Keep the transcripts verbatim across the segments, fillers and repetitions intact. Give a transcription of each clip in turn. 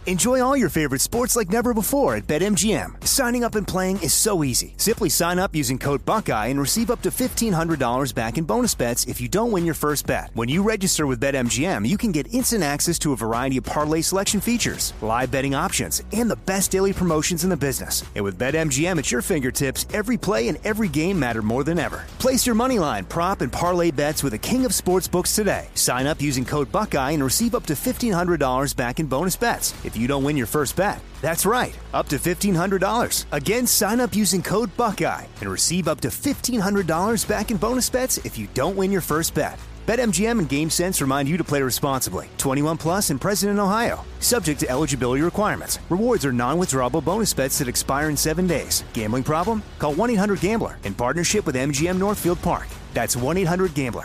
Enjoy all your favorite sports like never before at BetMGM. Signing up and playing is so easy. Simply sign up using code Buckeye and receive up to fifteen hundred dollars back in bonus bets if you don't win your first bet. When you register with BetMGM, you can get instant access to a variety of parlay selection features, live betting options, and the best daily promotions in the business. And with BetMGM at your fingertips, every play and every game matter more than ever. Place your moneyline, prop, and parlay bets with the king of sportsbooks today. Sign up using code Buckeye and receive up to fifteen hundred dollars back in bonus bets if you don't win your first bet. That's right, up to fifteen hundred dollars. Again, sign up using code Buckeye and receive up to fifteen hundred dollars back in bonus bets if you don't win your first bet. BetMGM and GameSense remind you to play responsibly. twenty-one plus and present in Ohio. Subject to eligibility requirements. Rewards are non-withdrawable bonus bets that expire in seven days. Gambling problem? Call one eight hundred gambler in partnership with M G M Northfield Park. That's one eight hundred gambler.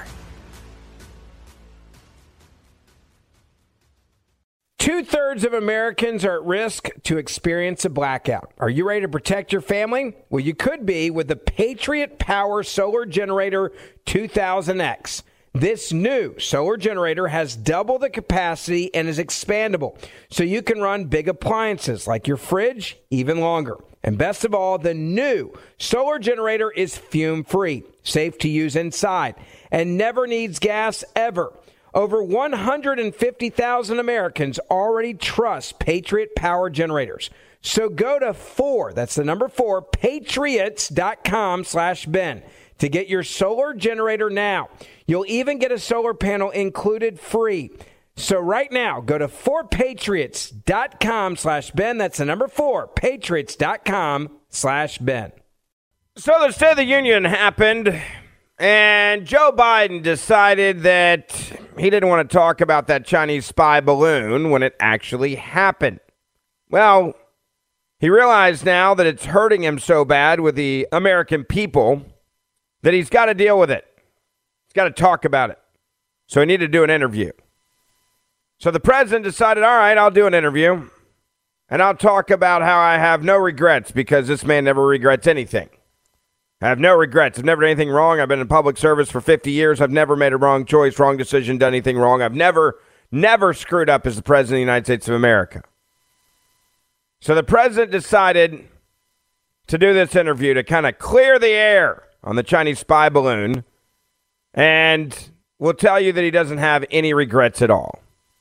Two-thirds of Americans are at risk to experience a blackout. Are you ready to protect your family? Well, you could be with the Patriot Power Solar Generator two thousand X. This new solar generator has double the capacity and is expandable, so you can run big appliances like your fridge even longer. And best of all, the new solar generator is fume-free, safe to use inside, and never needs gas ever. Over one hundred fifty thousand Americans already trust Patriot Power Generators. So go to four, that's the number four, patriots.com slash Ben to get your solar generator now. You'll even get a solar panel included free. So right now, go to four patriots.com slash Ben. That's the number four, patriots.com slash Ben. So the State of the Union happened, and Joe Biden decided that he didn't want to talk about that Chinese spy balloon when it actually happened. Well, he realized now that it's hurting him so bad with the American people that he's got to deal with it. He's got to talk about it. So he needed to do an interview. So the president decided, all right, I'll do an interview, and I'll talk about how I have no regrets because this man never regrets anything. I have no regrets. I've never done anything wrong. I've been in public service for fifty years. I've never made a wrong choice, wrong decision, done anything wrong. I've never, never screwed up as the president of the United States of America. So the president decided to do this interview to kind of clear the air on the Chinese spy balloon, and will tell you that he doesn't have any regrets at all.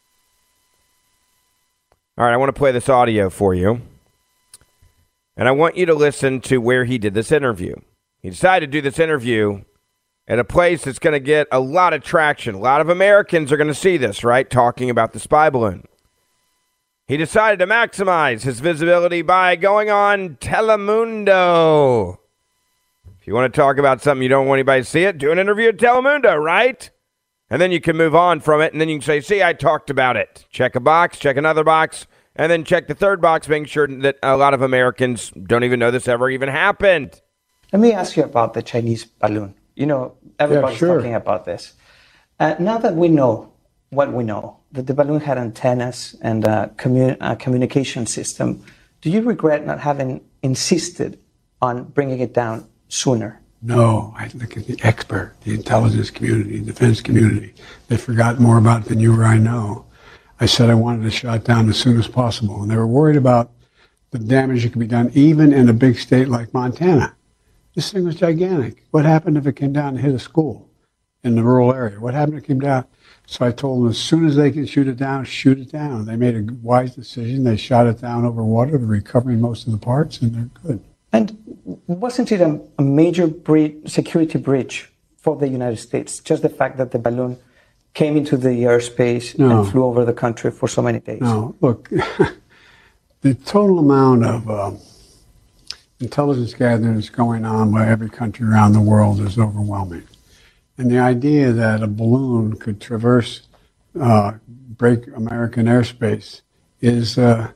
All right, I want to play this audio for you, and I want you to listen to where he did this interview. He decided to do this interview at a place that's going to get a lot of traction. A lot of Americans are going to see this, right, talking about the spy balloon. He decided to maximize his visibility by going on Telemundo. If you want to talk about something you don't want anybody to see it, do an interview at Telemundo, right? And then you can move on from it, and then you can say, see, I talked about it. Check a box, check another box, and then check the third box, making sure that a lot of Americans don't even know this ever even happened. Let me ask you about the Chinese balloon. You know, everybody's yeah, sure. talking about this. Uh, now that we know what we know, that the balloon had antennas and a, commun- a communication system, do you regret not having insisted on bringing it down sooner? No, I look at the expert, the intelligence community, defense community. They forgot more about it than you or I know. I said I wanted it shot down as soon as possible, and they were worried about the damage that could be done even in a big state like Montana. This thing was gigantic. What happened if it came down and hit a school in the rural area? What happened if it came down? So I told them as soon as they can shoot it down, shoot it down. They made a wise decision. They shot it down over water. They're recovering most of the parts, and they're good. And wasn't it a, a major bre- security breach for the United States? Just the fact that the balloon came into the airspace no. and flew over the country for so many days? No, look, the total amount of um, intelligence gathering that's going on by every country around the world is overwhelming. And the idea that a balloon could traverse, uh, break American airspace is, uh,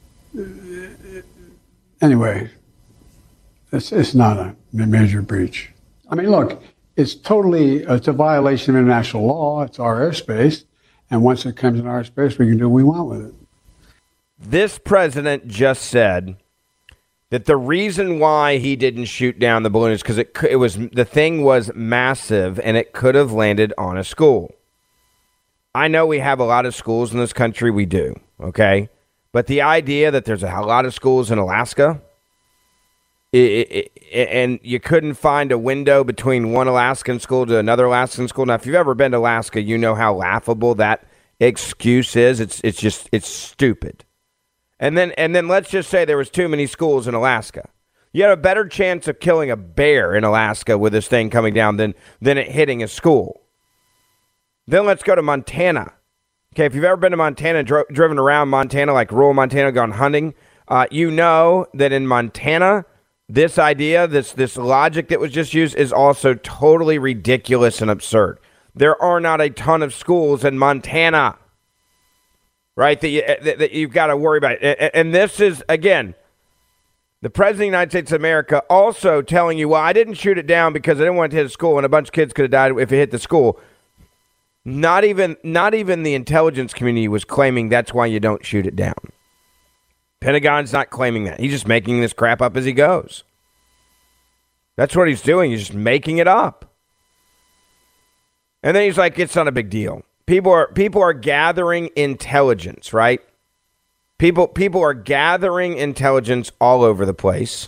anyway, it's, it's not a major breach. I mean, look, it's totally, it's a violation of international law. It's our airspace. And once it comes in our space, we can do what we want with it. This president just said that the reason why he didn't shoot down the balloon is because it, it was the thing was massive and it could have landed on a school. I know we have a lot of schools in this country. We do, okay? But the idea that there's a lot of schools in Alaska, it, it, it, and you couldn't find a window between one Alaskan school to another Alaskan school. Now, if you've ever been to Alaska, you know how laughable that excuse is. It's it's just it's stupid. And then and then let's just say there was too many schools in Alaska. You had a better chance of killing a bear in Alaska with this thing coming down than than it hitting a school. Then let's go to Montana. Okay, if you've ever been to Montana, dro- driven around Montana, like rural Montana, gone hunting, uh, you know that in Montana, this idea, this this logic that was just used is also totally ridiculous and absurd. There are not a ton of schools in Montana, right, that, you, that, that you've got to worry about. And, and this is, again, the President of the United States of America also telling you, well, I didn't shoot it down because I didn't want it to hit a school, and a bunch of kids could have died if it hit the school. Not even not even the intelligence community was claiming that's why you don't shoot it down. Pentagon's not claiming that. He's just making this crap up as he goes. That's what he's doing. He's just making it up. And then he's like, it's not a big deal. People are people are gathering intelligence, right? People people are gathering intelligence all over the place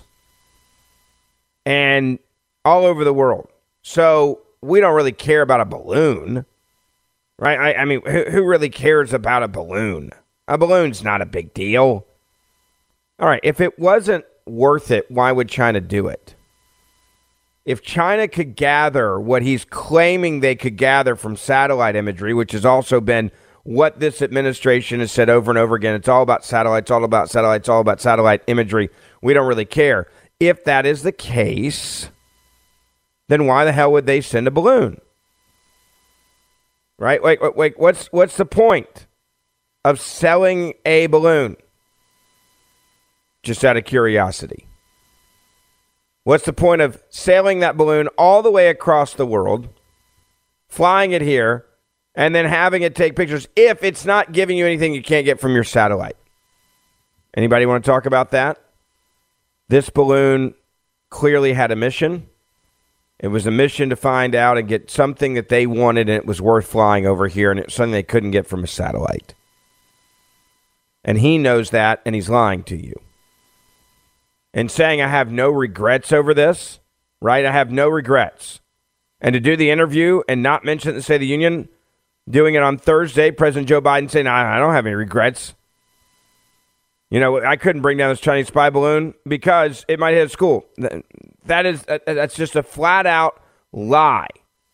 and all over the world. So we don't really care about a balloon. Right? I, I mean, who, who really cares about a balloon? A balloon's not a big deal. All right, if it wasn't worth it, why would China do it? If China could gather what he's claiming they could gather from satellite imagery, which has also been what this administration has said over and over again, it's all about satellites, all about satellites, all about satellite imagery. We don't really care. If that is the case, then why the hell would they send a balloon? Right? Wait, wait, wait. What's what's the point of selling a balloon? Just out of curiosity. What's the point of sailing that balloon all the way across the world, flying it here, and then having it take pictures if it's not giving you anything you can't get from your satellite? Anybody want to talk about that? This balloon clearly had a mission. It was a mission to find out and get something that they wanted, and it was worth flying over here, and it's something they couldn't get from a satellite. And he knows that, and he's lying to you. And saying, I have no regrets over this, right? I have no regrets. And to do the interview and not mention it in the State of the Union, doing it on Thursday, President Joe Biden saying, I don't have any regrets. You know, I couldn't bring down this Chinese spy balloon because it might hit a school. That is, that's just a flat out lie.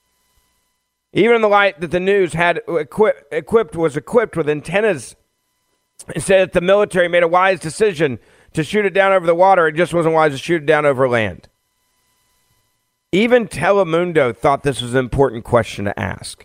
Even in the light that the news had equip, equipped was equipped with antennas, it said that the military made a wise decision to shoot it down over the water. It just wasn't wise to shoot it down over land. Even Telemundo thought this was an important question to ask.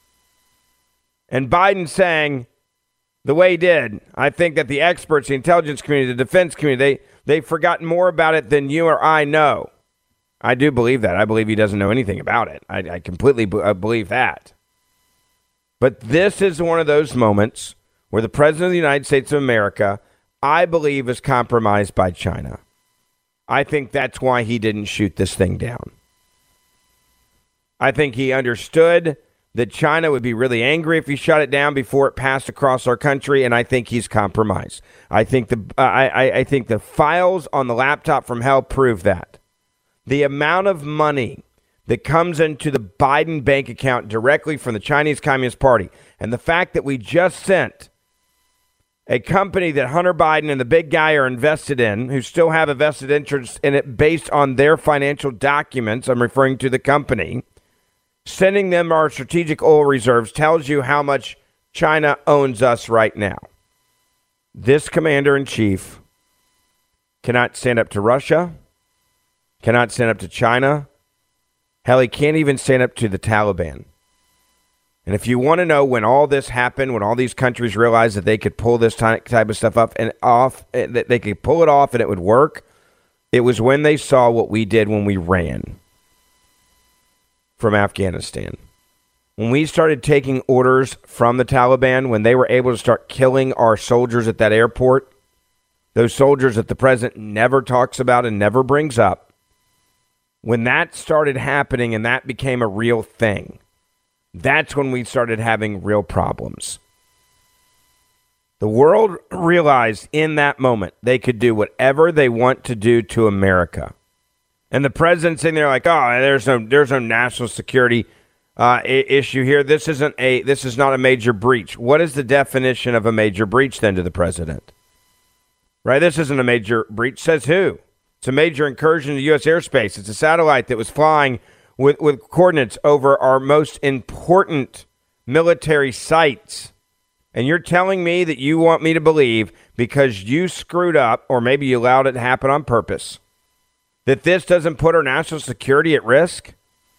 And Biden saying, the way he did, I think that the experts, the intelligence community, the defense community, they, they've forgotten more about it than you or I know. I do believe that. I believe he doesn't know anything about it. I, I completely b- I believe that. But this is one of those moments where the President of the United States of America, I believe, is compromised by China. I think that's why he didn't shoot this thing down. I think he understood that China would be really angry if he shut it down before it passed across our country, and I think he's compromised. I think the uh, I, I think the files on the laptop from hell prove that. The amount of money that comes into the Biden bank account directly from the Chinese Communist Party, and the fact that we just sent a company that Hunter Biden and the big guy are invested in, who still have a vested interest in it based on their financial documents, I'm referring to the company, sending them our strategic oil reserves tells you how much China owns us right now. This commander-in-chief cannot stand up to Russia, cannot stand up to China. Hell, he can't even stand up to the Taliban. And if you want to know when all this happened, when all these countries realized that they could pull this type of stuff up and off, that they could pull it off and it would work, it was when they saw what we did when we ran from Afghanistan. When we started taking orders from the Taliban, when they were able to start killing our soldiers at that airport, those soldiers that the president never talks about and never brings up, when that started happening and that became a real thing, that's when we started having real problems. The world realized in that moment they could do whatever they want to do to America. And the president's sitting there like, oh, there's no there's no national security uh, I- issue here. This isn't a this is not a major breach. What is the definition of a major breach then to the president? Right? This isn't a major breach. Says who? It's a major incursion into U S airspace. It's a satellite that was flying with, with coordinates over our most important military sites. And you're telling me that you want me to believe because you screwed up, or maybe you allowed it to happen on purpose, that this doesn't put our national security at risk?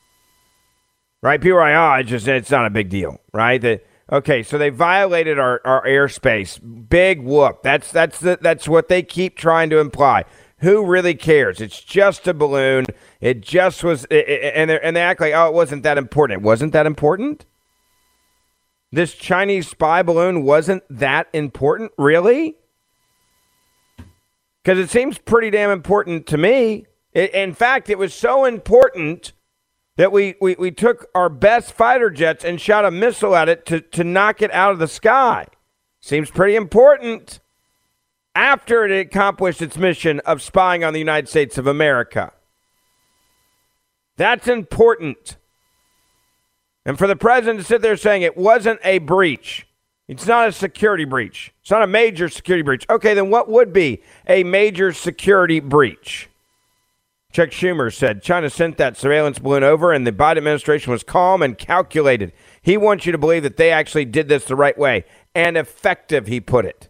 Right? People are like, oh, it's just, it's not a big deal, right? That, okay, so they violated our, our airspace. Big whoop. That's, that's, the, that's what they keep trying to imply. Who really cares? It's just a balloon. It just was, it, it, and, and they act like, oh, it wasn't that important. It wasn't that important? This Chinese spy balloon wasn't that important, really? Because it seems pretty damn important to me. It, in fact, it was so important that we, we, we took our best fighter jets and shot a missile at it to, to knock it out of the sky. Seems pretty important after it accomplished its mission of spying on the United States of America. That's important. And for the president to sit there saying it wasn't a breach, it's not a security breach, it's not a major security breach. Okay, then what would be a major security breach? Chuck Schumer said China sent that surveillance balloon over and the Biden administration was calm and calculated. He wants you to believe that they actually did this the right way and effective, he put it.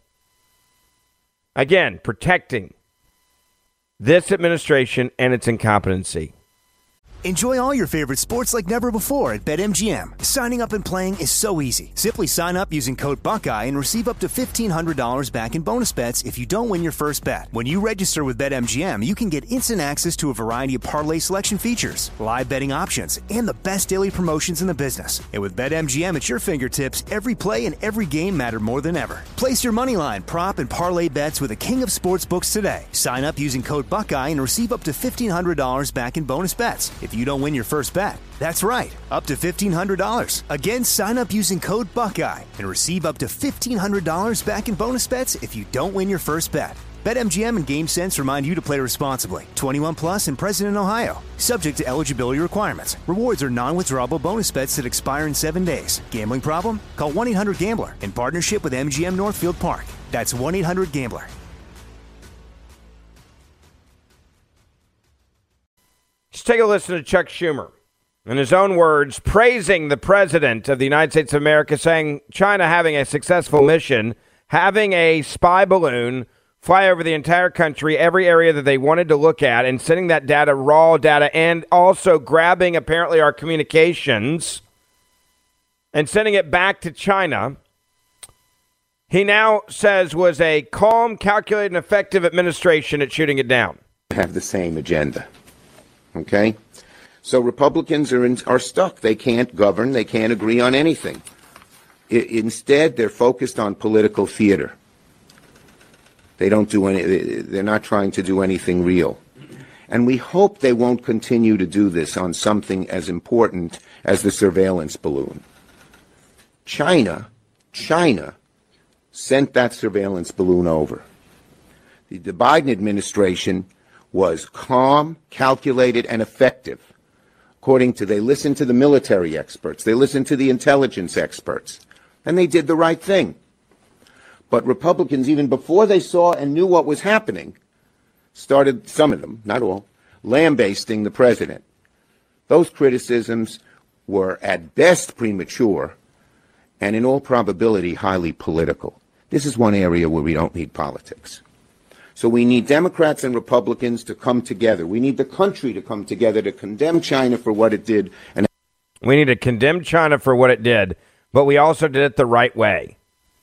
Again, protecting this administration and its incompetency. Enjoy all your favorite sports like never before at BetMGM. Signing up and playing is so easy. Simply sign up using code Buckeye and receive up to fifteen hundred dollars back in bonus bets if you don't win your first bet. When you register with BetMGM, you can get instant access to a variety of parlay selection features, live betting options, and the best daily promotions in the business. And with BetMGM at your fingertips, every play and every game matter more than ever. Place your moneyline, prop, and parlay bets with the king of sportsbooks today. Sign up using code Buckeye and receive up to fifteen hundred dollars back in bonus bets if you don't win your first bet. That's right, up to fifteen hundred dollars. Again, sign up using code Buckeye and receive up to fifteen hundred dollars back in bonus bets if you don't win your first bet. BetMGM and GameSense remind you to play responsibly. twenty-one plus and present in Ohio. Subject to eligibility requirements. Rewards are non-withdrawable bonus bets that expire in seven days. Gambling problem? Call one eight hundred gambler in partnership with M G M Northfield Park. That's one eight hundred gambler. Let's take a listen to Chuck Schumer. In his own words, praising the president of the United States of America, saying China having a successful mission, having a spy balloon fly over the entire country, every area that they wanted to look at, and sending that data, raw data, and also grabbing apparently our communications and sending it back to China. He now says was a calm, calculated, and effective administration at shooting it down. Have the same agenda. Okay? So Republicans are in, are stuck. They can't govern. They can't agree on anything. I, instead, they're focused on political theater. They don't do any, they're not trying to do anything real. And we hope they won't continue to do this on something as important as the surveillance balloon. China, China sent that surveillance balloon over. The, the Biden administration was calm, calculated, and effective. According to, they listened to the military experts, they listened to the intelligence experts, and they did the right thing. But Republicans, even before they saw and knew what was happening, started, some of them, not all, lambasting the president. Those criticisms were at best premature and in all probability highly political. This is one area where we don't need politics. So we need Democrats and Republicans to come together. We need the country to come together to condemn China for what it did. And we need to condemn China for what it did, but we also did it the right way.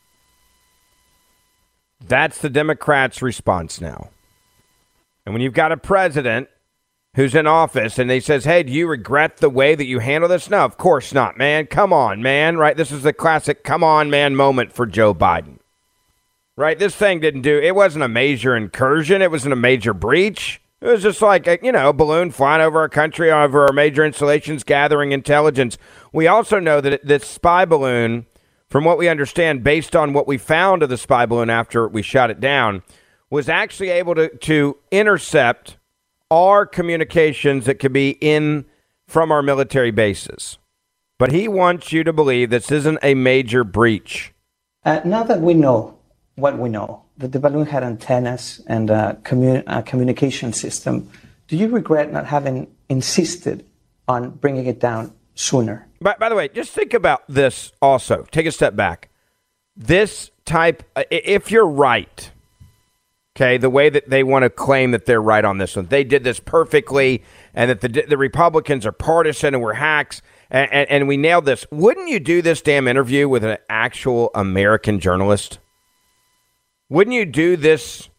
That's the Democrats' response now. And when you've got a president who's in office and he says, hey, do you regret the way that you handle this? No, of course not, man. Come on, man. Right? This is the classic come on, man moment for Joe Biden. Right? This thing didn't do, it wasn't a major incursion. It wasn't a major breach. It was just like, a, you know, a balloon flying over our country, over our major installations, gathering intelligence. We also know that it, this spy balloon from what we understand, based on what we found of the spy balloon after we shot it down, was actually able to, to intercept our communications that could be in from our military bases. But he wants you to believe this isn't a major breach. Uh, now that we know what we know, that the balloon had antennas and a, commun- a communication system, do you regret not having insisted on bringing it down sooner? By, by the way, just think about this also. Take a step back. This type, if you're right, okay, the way that they want to claim that they're right on this one, they did this perfectly, and that the the Republicans are partisan and we're hacks, and, and, and we nailed this. Wouldn't you do this damn interview with an actual American journalist? Wouldn't you do this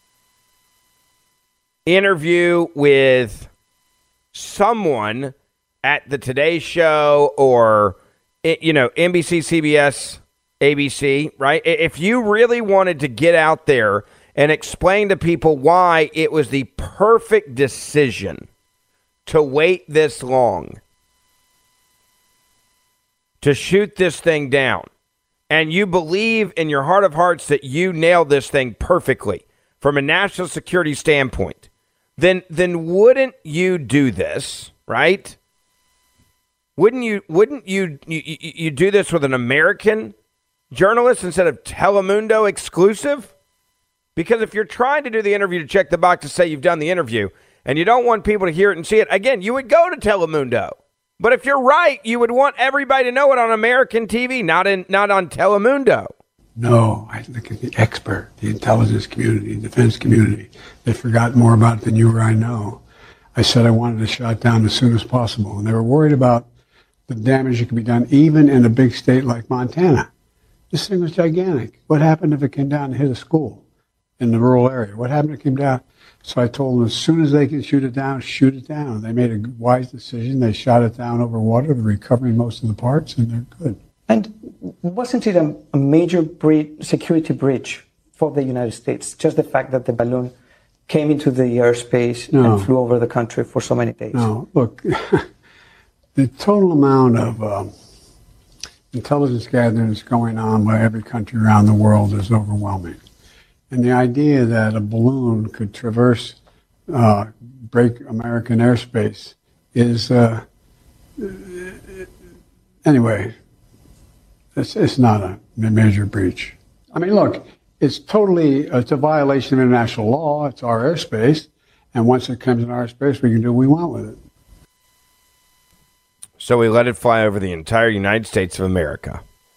interview with someone at the Today Show or, you know, N B C, C B S, A B C, right? If you really wanted to get out there and explain to people why it was the perfect decision to wait this long, to shoot this thing down, and you believe in your heart of hearts that you nailed this thing perfectly from a national security standpoint, then then wouldn't you do this, right? Wouldn't you wouldn't you you, you do this with an American journalist instead of Telemundo exclusive? Because if you're trying to do the interview to check the box to say you've done the interview and you don't want people to hear it and see it, again, you would go to Telemundo. But if you're right, you would want everybody to know it on American T V, not in not on Telemundo. No, I look at the expert, the intelligence community, defense community. They forgot more about it than you or I know. I said I wanted it shot down as soon as possible, and they were worried about the damage that could be done even in a big state like Montana. This thing was gigantic. What happened if it came down and hit a school in the rural area? What happened if it came down? So I told them as soon as they can shoot it down, shoot it down. They made a wise decision. They shot it down over water, recovering most of the parts, and they're good. And wasn't it a, a major bre- security breach for the United States? Just the fact that the balloon came into the airspace no. and flew over the country for so many days? No, look, the total amount of um, intelligence gathering that's going on by every country around the world is overwhelming. And the idea that a balloon could traverse, uh, break American airspace is, uh, anyway, it's, it's not a major breach. I mean, look, it's totally, it's a violation of international law. It's our airspace. And once it comes in our airspace, we can do what we want with it. So we let it fly over the entire United States of America.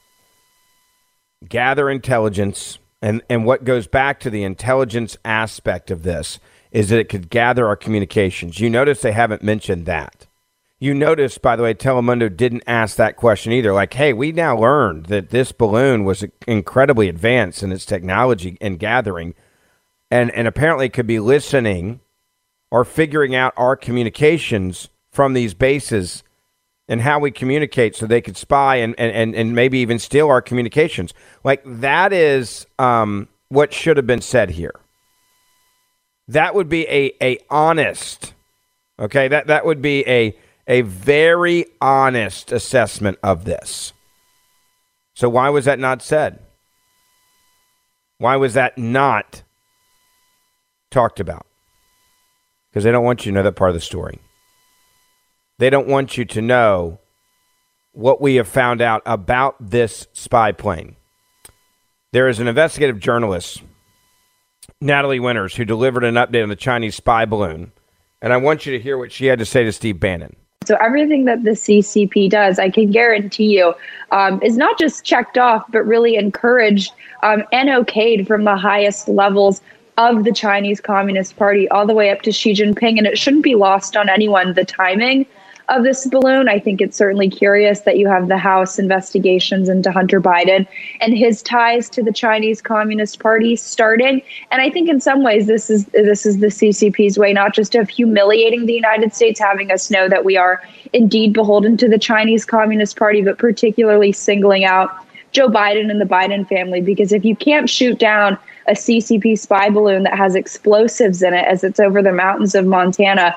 Gather intelligence. And and what goes back to the intelligence aspect of this is that it could gather our communications. You notice they haven't mentioned that. You notice, by the way, Telemundo didn't ask that question either. Like, hey, we now learned that this balloon was incredibly advanced in its technology and gathering, and, and apparently could be listening or figuring out our communications from these bases and how we communicate so they could spy and, and, and maybe even steal our communications. Like, that is um, what should have been said here. That would be a, a honest, okay, that, that would be a, a very honest assessment of this. So why was that not said? Why was that not talked about? Because they don't want you to know that part of the story. They don't want you to know what we have found out about this spy plane. There is an investigative journalist, Natalie Winters, who delivered an update on the Chinese spy balloon. And I want you to hear what she had to say to Steve Bannon. So everything that the C C P does, I can guarantee you, um, is not just checked off, but really encouraged um, and okayed from the highest levels of the Chinese Communist Party all the way up to Xi Jinping. And it shouldn't be lost on anyone, the timing of this balloon. I think it's certainly curious that you have the House investigations into Hunter Biden and his ties to the Chinese Communist Party starting. And I think in some ways this is this is the C C P's way, not just of humiliating the United States, having us know that we are indeed beholden to the Chinese Communist Party, but particularly singling out Joe Biden and the Biden family. Because if you can't shoot down a C C P spy balloon that has explosives in it as it's over the mountains of Montana,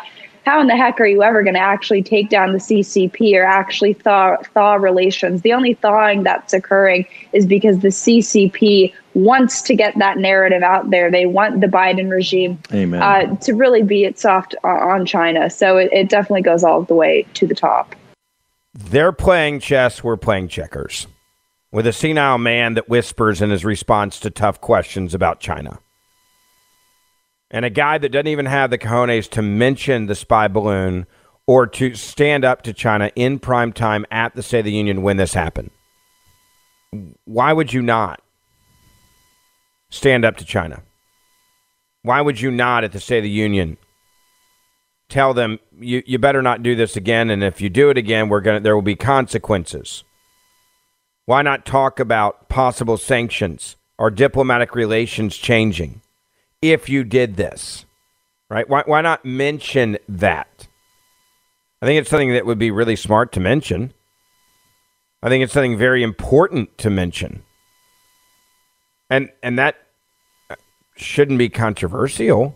how in the heck are you ever going to actually take down the C C P or actually thaw, thaw relations? The only thawing that's occurring is because the C C P wants to get that narrative out there. They want the Biden regime uh, to really be it soft on China. So it, it definitely goes all the way to the top. They're playing chess. We're playing checkers with a senile man that whispers in his response to tough questions about China. And a guy that doesn't even have the cojones to mention the spy balloon or to stand up to China in prime time at the State of the Union when this happened. Why would you not stand up to China? Why would you not at the State of the Union tell them, you, you better not do this again, and if you do it again, we're gonna there will be consequences? Why not talk about possible sanctions or diplomatic relations changing if you did this, right? Why, why not mention that? I think it's something that would be really smart to mention. I think it's something very important to mention. And and that shouldn't be controversial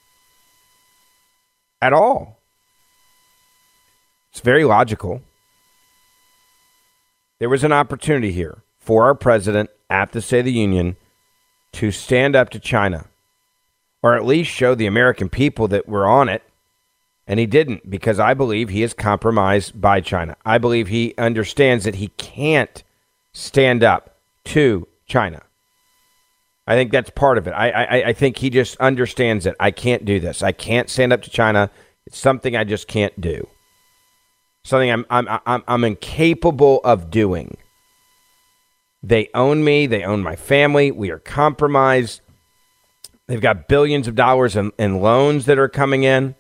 at all. It's very logical. There was an opportunity here for our president at the State of the Union to stand up to China, or at least show the American people that we're on it. And he didn't, because I believe he is compromised by China. I believe he understands that he can't stand up to China. I think that's part of it. I, I, I think he just understands it. I can't do this. I can't stand up to China. It's something I just can't do. Something I'm I'm I'm I'm incapable of doing. They own me. They own my family. We are compromised. They've got billions of dollars in, in loans that are coming in.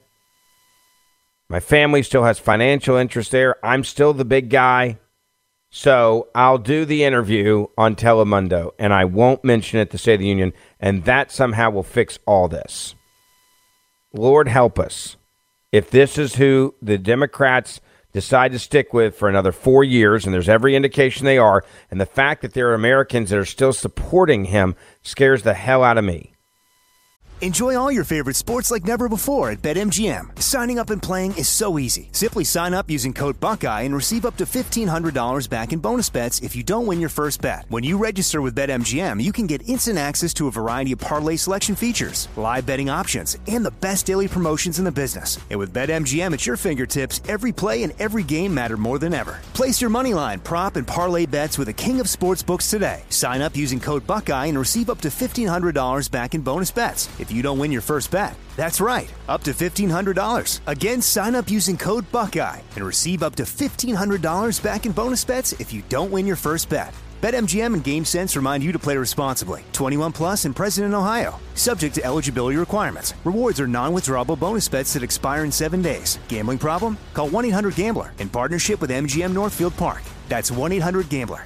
My family still has financial interest there. I'm still the big guy. So I'll do the interview on Telemundo, and I won't mention it at the State of the Union, and that somehow will fix all this. Lord help us. If this is who the Democrats decide to stick with for another four years, and there's every indication they are, and the fact that there are Americans that are still supporting him scares the hell out of me. Enjoy all your favorite sports like never before at BetMGM. Signing up and playing is so easy. Simply sign up using code Buckeye and receive up to fifteen hundred dollars back in bonus bets if you don't win your first bet. When you register with BetMGM, you can get instant access to a variety of parlay selection features, live betting options, and the best daily promotions in the business. And with BetMGM at your fingertips, every play and every game matter more than ever. Place your moneyline, prop, and parlay bets with the king of sportsbooks today. Sign up using code Buckeye and receive up to fifteen hundred dollars back in bonus bets if you don't win your first bet. That's right, up to fifteen hundred dollars. Again, sign up using code Buckeye and receive up to fifteen hundred dollars back in bonus bets if you don't win your first bet. BetMGM and GameSense remind you to play responsibly. twenty-one plus and present in Ohio. Subject to eligibility requirements. Rewards are non-withdrawable bonus bets that expire in seven days. Gambling problem? Call one eight hundred gambler in partnership with M G M Northfield Park. That's one eight hundred gambler.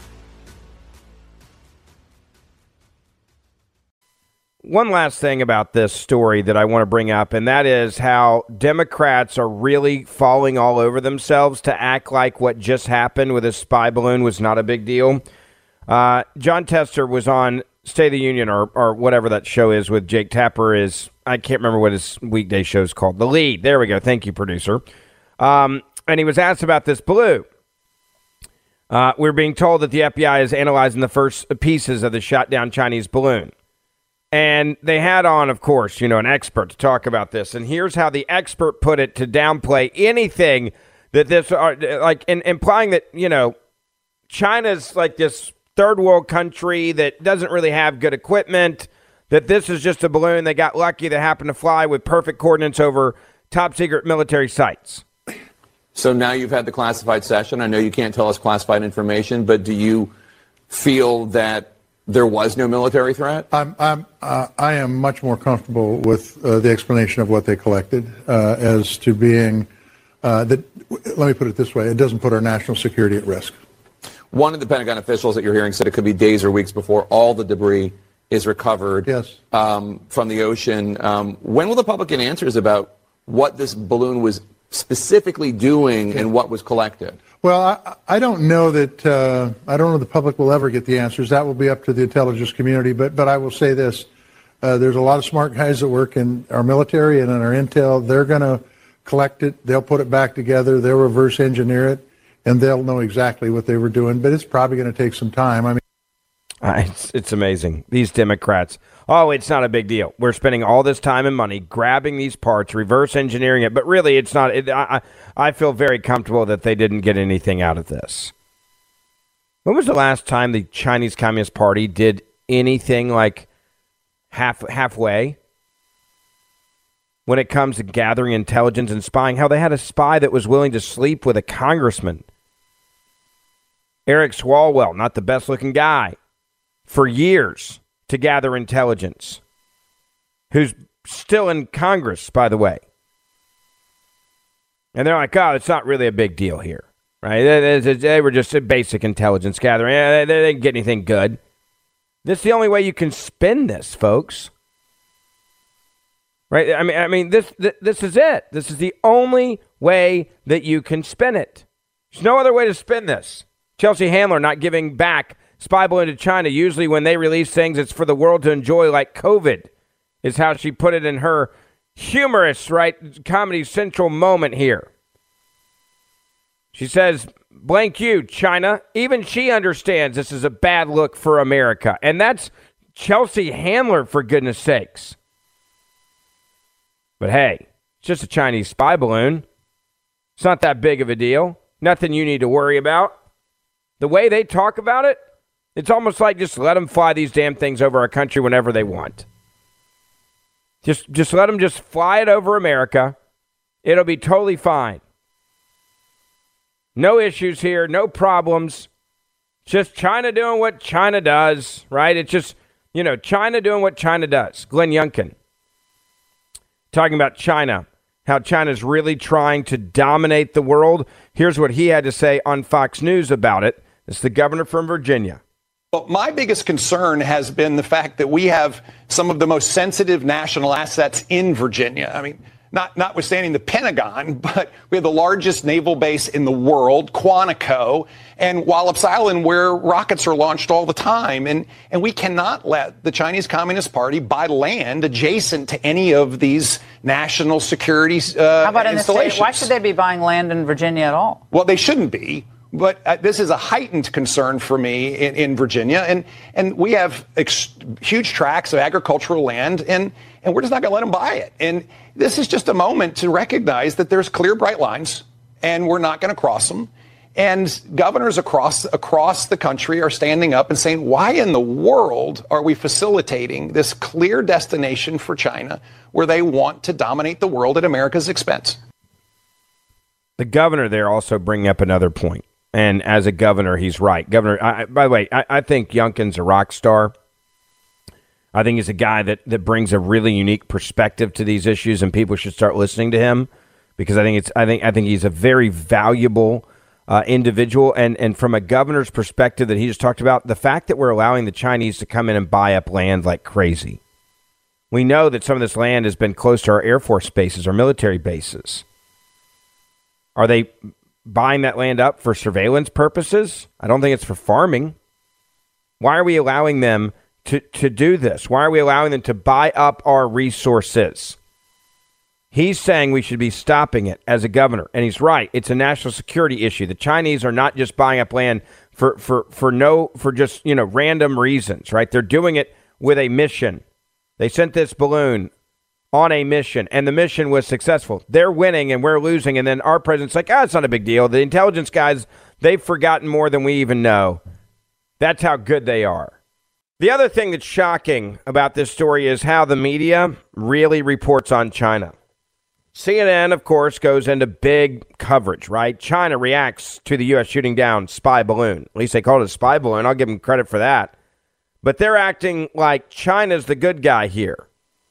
One last thing about this story that I want to bring up, and that is how Democrats are really falling all over themselves to act like what just happened with a spy balloon was not a big deal. Uh, John Tester was on State of the Union or, or whatever that show is with Jake Tapper is. I can't remember what his weekday show is called. The Lead. There we go. Thank you, producer. Um, and he was asked about this balloon. Uh, we're being told that the F B I is analyzing the first pieces of the shot down Chinese balloon. And they had on, of course, you know, an expert to talk about this. And here's how the expert put it to downplay anything that this, are, like, in, implying that, you know, China's like this third world country that doesn't really have good equipment, that this is just a balloon they got lucky that happened to fly with perfect coordinates over top secret military sites. So now you've had the classified session. I know you can't tell us classified information, but do you feel that there was no military threat? I'm, I'm, uh, I am much more comfortable with uh, the explanation of what they collected uh, as to being uh, that. Let me put it this way: it doesn't put our national security at risk. One of the Pentagon officials that you're hearing said it could be days or weeks before all the debris is recovered yes. um, from the ocean. Um, when will the public get answers about what this balloon was specifically doing okay. and what was collected? Well, I, I don't know that uh, I don't know the public will ever get the answers. That will be up to the intelligence community. But but I will say this: uh, there's a lot of smart guys that work in our military and in our intel. They're going to collect it, they'll put it back together, they'll reverse engineer it, and they'll know exactly what they were doing. But it's probably going to take some time. I mean, uh, it's it's amazing. These Democrats. Oh, it's not a big deal. We're spending all this time and money grabbing these parts, reverse engineering it. But really, it's not. It, I, I feel very comfortable that they didn't get anything out of this. When was the last time the Chinese Communist Party did anything like half halfway when it comes to gathering intelligence and spying? How they had a spy that was willing to sleep with a congressman. Eric Swalwell, not the best-looking guy, for years to gather intelligence, who's still in Congress, by the way. And they're like, oh, it's not really a big deal here, right? They, they, they were just a basic intelligence gathering. They, they didn't get anything good. This is the only way you can spin this, folks. Right? I mean, I mean, this, this this is it. This is the only way that you can spin it. There's no other way to spin this. Chelsea Handler not giving back spy balloon to China. Usually when they release things, it's for the world to enjoy, like COVID, is how she put it in her humorous, right, Comedy Central moment here. She says, blank you, China. Even she understands this is a bad look for America. And that's Chelsea Handler, for goodness sakes. But hey, it's just a Chinese spy balloon. It's not that big of a deal. Nothing you need to worry about. The way they talk about it, it's almost like just let them fly these damn things over our country whenever they want. Just, just let them just fly it over America. It'll be totally fine. No issues here, no problems. Just China doing what China does, right? It's just, you know, China doing what China does. Glenn Youngkin talking about China, how China's really trying to dominate the world. Here's what he had to say on Fox News about it. It's the governor from Virginia. Well, my biggest concern has been the fact that we have some of the most sensitive national assets in Virginia. I mean, not notwithstanding the Pentagon, but we have the largest naval base in the world, Quantico, and Wallops Island, where rockets are launched all the time. And, and we cannot let the Chinese Communist Party buy land adjacent to any of these national security uh, How about in installations. The state? Why should they be buying land in Virginia at all? Well, they shouldn't be. But uh, this is a heightened concern for me in, in Virginia. And, and we have ex- huge tracts of agricultural land, and, and we're just not going to let them buy it. And this is just a moment to recognize that there's clear, bright lines, and we're not going to cross them. And governors across across the country are standing up and saying, why in the world are we facilitating this clear destination for China where they want to dominate the world at America's expense? The governor there also bringing up another point. And as a governor, he's right. Governor, I, by the way, I, I think Youngkin's a rock star. I think he's a guy that, that brings a really unique perspective to these issues, and people should start listening to him because I think it's I think I think he's a very valuable uh, individual. And and from a governor's perspective that he just talked about, the fact that we're allowing the Chinese to come in and buy up land like crazy. We know that some of this land has been close to our Air Force bases, our military bases. Are they buying that land up for surveillance purposes? I don't think it's for farming. Why are we allowing them to, to do this? Why are we allowing them to buy up our resources? He's saying we should be stopping it as a governor, and he's right. It's a national security issue. The Chinese are not just buying up land for, for, for no for just, you know, random reasons, right? They're doing it with a mission. They sent this balloon on a mission, and the mission was successful. They're winning, and we're losing, and then our president's like, ah, oh, it's not a big deal. The intelligence guys, they've forgotten more than we even know. That's how good they are. The other thing that's shocking about this story is how the media really reports on China. C N N, of course, goes into big coverage, right? China reacts to the U S shooting down spy balloon. At least they called it a spy balloon. I'll give them credit for that. But they're acting like China's the good guy here.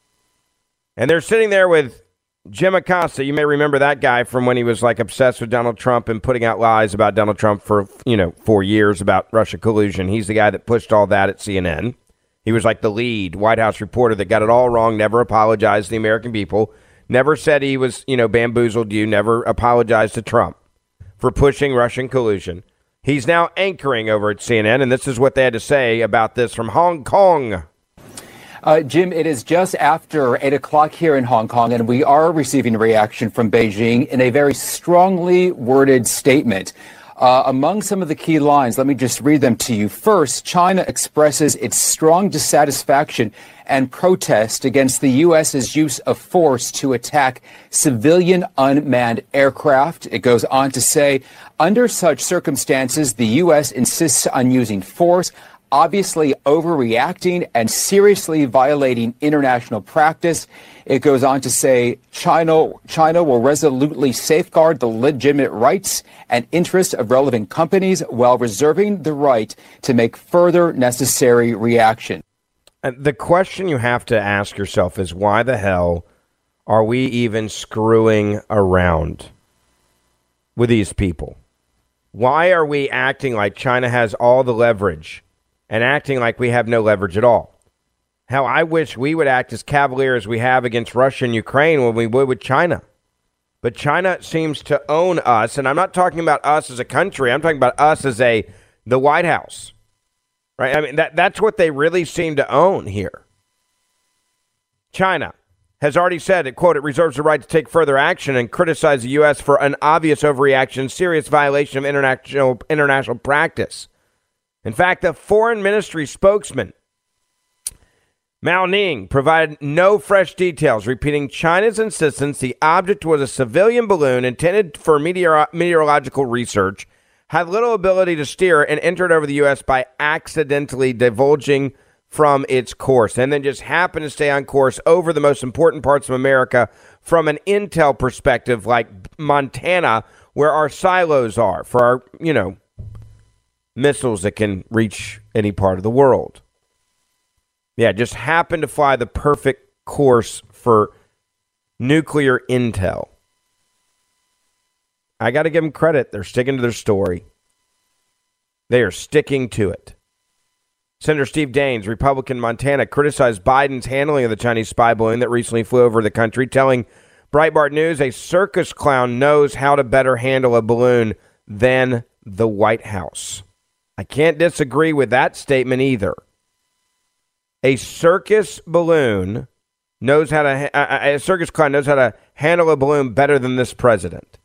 And they're sitting there with Jim Acosta. You may remember that guy from when he was like obsessed with Donald Trump and putting out lies about Donald Trump for, you know, four years about Russia collusion. He's the guy that pushed all that at C N N. He was like the lead White House reporter that got it all wrong, never apologized to the American people, never said he was, you know, bamboozled you, never apologized to Trump for pushing Russian collusion. He's now anchoring over at C N N, and this is what they had to say about this from Hong Kong. Uh, Jim, it is just after eight o'clock here in Hong Kong, and we are receiving a reaction from Beijing in a very strongly worded statement. Uh, among some of the key lines, let me just read them to you. First, China expresses its strong dissatisfaction and protest against the U S's use of force to attack civilian unmanned aircraft. It goes on to say, under such circumstances, the U S insists on using force, obviously overreacting and seriously violating international practice. It goes on to say China, China will resolutely safeguard the legitimate rights and interests of relevant companies while reserving the right to make further necessary reaction. The question you have to ask yourself is, why the hell are we even screwing around with these people? Why are we acting like China has all the leverage and acting like we have no leverage at all? How I wish we would act as cavalier as we have against Russia and Ukraine when we would with China. But China seems to own us, and I'm not talking about us as a country. I'm talking about us as a the White House, right? I mean, that that's what they really seem to own here. China has already said, it, quote, it reserves the right to take further action and criticize the U S for an obvious overreaction, serious violation of international international practice. In fact, the foreign ministry spokesman, Mao Ning, provided no fresh details, repeating China's insistence the object was a civilian balloon intended for meteor- meteorological research, had little ability to steer, and entered over the U S by accidentally divulging from its course, and then just happened to stay on course over the most important parts of America from an intel perspective, like Montana, where our silos are for our, you know, missiles that can reach any part of the world. Yeah, just happened to fly the perfect course for nuclear intel. I got to give them credit. They're sticking to their story. They are sticking to it. Senator Steve Daines, Republican Montana, criticized Biden's handling of the Chinese spy balloon that recently flew over the country, telling Breitbart News a circus clown knows how to better handle a balloon than the White House. I can't disagree with that statement either. A circus balloon knows how to, a, a circus clown knows how to handle a balloon better than this president.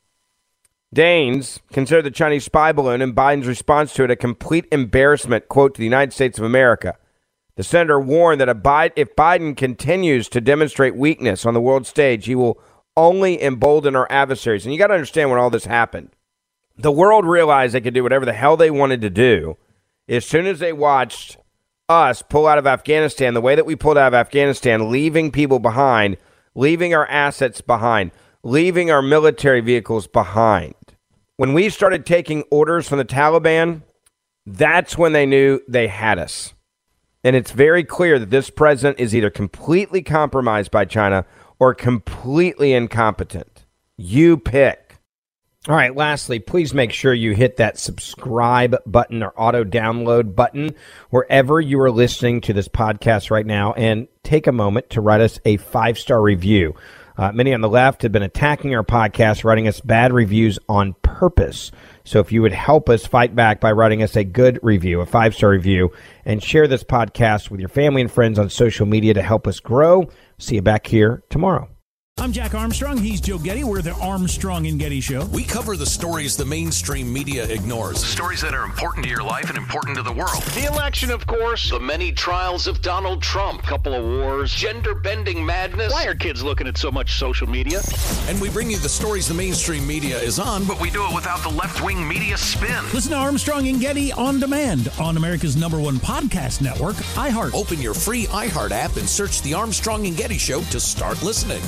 Daines considered the Chinese spy balloon and Biden's response to it a complete embarrassment, quote, to the United States of America. The senator warned that if Biden continues to demonstrate weakness on the world stage, he will only embolden our adversaries. And you got to understand when all this happened. The world realized they could do whatever the hell they wanted to do as soon as they watched us pull out of Afghanistan the way that we pulled out of Afghanistan, leaving people behind, leaving our assets behind, leaving our military vehicles behind. When we started taking orders from the Taliban, that's when they knew they had us. And it's very clear that this president is either completely compromised by China or completely incompetent. You pick. All right, lastly, please make sure you hit that subscribe button or auto download button wherever you are listening to this podcast right now, and take a moment to write us a five-star review. Uh, many on the left have been attacking our podcast, writing us bad reviews on purpose. So if you would help us fight back by writing us a good review, a five-star review, and share this podcast with your family and friends on social media to help us grow. See you back here tomorrow. I'm Jack Armstrong. He's Joe Getty. We're the Armstrong and Getty Show. We cover the stories the mainstream media ignores. Stories that are important to your life and important to the world. The election, of course. The many trials of Donald Trump. Couple of wars. Gender-bending madness. Why are kids looking at so much social media? And we bring you the stories the mainstream media is on, but we do it without the left-wing media spin. Listen to Armstrong and Getty on demand on America's number one podcast network, iHeart. Open your free iHeart app and search the Armstrong and Getty Show to start listening.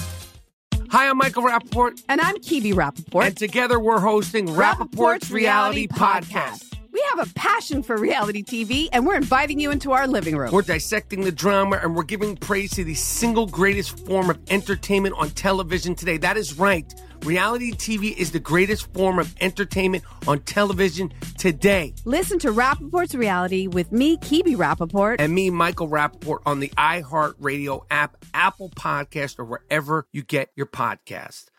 Hi, I'm Michael Rappaport. And I'm Kibi Rappaport. And together we're hosting Rappaport's, Rappaport's Reality, Reality Podcast. We have a passion for reality T V, and we're inviting you into our living room. We're dissecting the drama, and we're giving praise to the single greatest form of entertainment on television today. That is right. Reality T V is the greatest form of entertainment on television today. Listen to Rappaport's Reality with me, Kibi Rappaport. And me, Michael Rappaport, on the iHeartRadio app, Apple Podcast, or wherever you get your podcast.